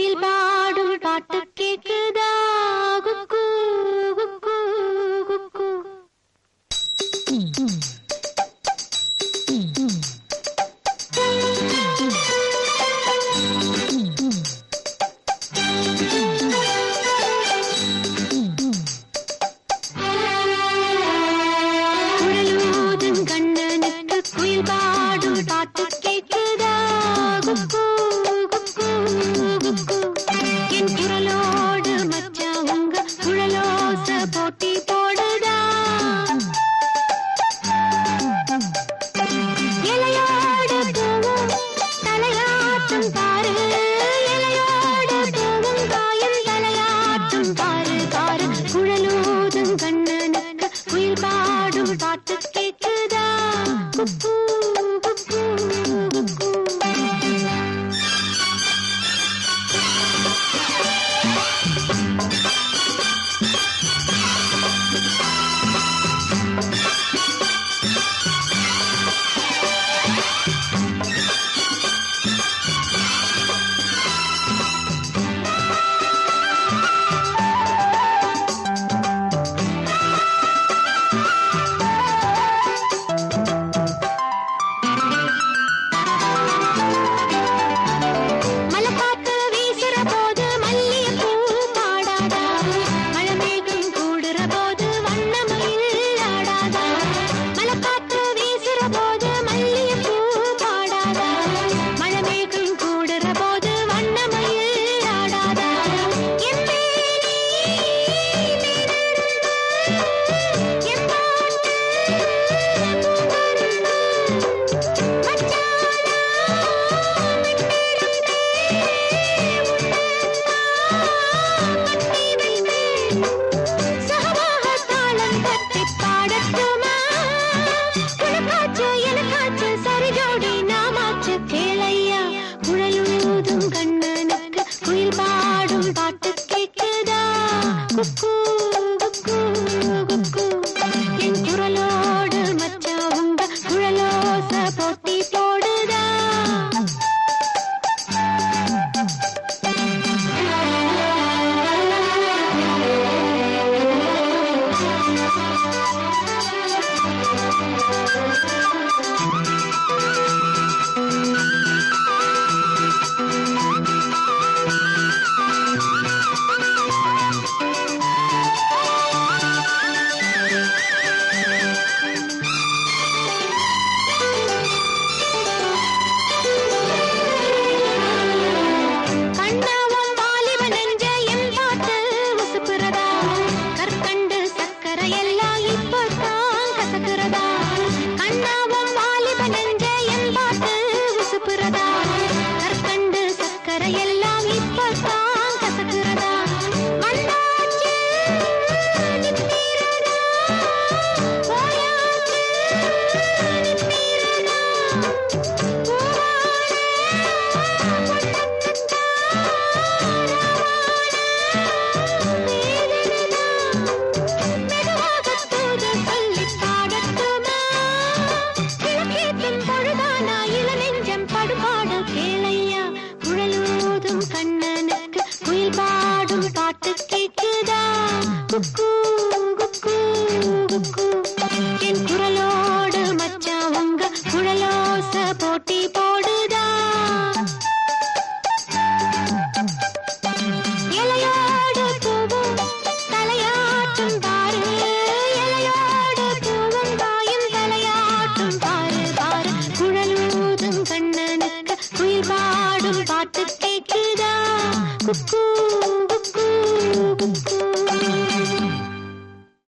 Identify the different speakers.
Speaker 1: குயில் பாடும் பாட்டு கேக்குதா குக்கு குக்கு குக்கு. குழலூதும் கண்ணனுக்கு குயில் பாடும் பாட்டு கேக்குதா குக்கு குக்கு குக்கு. என் குரலோடு மச்சா உங்க குழலோச போட்டி போடுதா. இலையோடு பூவும் தலையாட்டும் பாரு, இலையோடு பூவும் காயும் தலையாட்டும் பாரு பாரு. குழலூதும் கண்ணனுக்கு குயில் பாடும் பாட்டு கேக்குதா குக்கு குக்கு குக்கு. மலைக்காத்து வீசுற போது மல்லிகைப்பூ பாடாதா, மழைமேகம் கூடுற போது வண்ணமயில் ஆடாதா. மலைக்காத்து வீசுற போது மல்லிகைப்பூ பாடாதா, மழைமேகம் கூடுற போது வண்ணமயில் ஆடாதா. என் மேனி மிதந்து, என் பாட்டு புகழ்ந்து, மச்சானா சகமாக தாளம் தட்டி பாடட்டுமா. உனக்காச்சு எனக்காச்சு சரி ஜோடி நாமாச்சு கேளையா. குழலூதும் கண்ணனுக்கு குயில் பாடும் பாட்டு கேக்குதா குக்கு குக்கு குக்கு. என் குரலோடு மச்சா உங்க குழலோச போட்டி போடுதா. கண்ணாவும் வாலிப நெஞ்ச என் பாட்டு உசுப்புறதா, கற்கண்டு சக்கரை எல்லாம் இப்பதான் கசக்குறதா. கண்ணாவும் வாலிப நெஞ்ச என் பாட்டு உசுப்புறதா, கற்கண்டு சக்கரை எல்லாம் இப்பதான் கசக்குறதா. வந்தாச்சு நித்திரதா, போயாச்சு நித்திரதா. பூவான பொன்னத்தா மெதுவாக தூது சொல்லி பாடட்டுமா. கிழக்கேற்றும் பொழுதானா இள நெஞ்சம் படுபாடு கேளையா. குழலூதும் கண்ணனுக்கு குயில் பாடும் பாட்டு கேக்குதா குக்கு குக்கு குக்கு. என் குரலோடு மச்சா உங்க குழலோச போட்டி போடுதா. இலையோடு பூவும் தலையாட்டும் பாரு, இலையோடு பூவும் காயும் தலையாட்டும் பாரு பாரு. குழலூதும் கண்ணனுக்கு குயில் பாடும் பாட்டு கேக்குதா குக்கு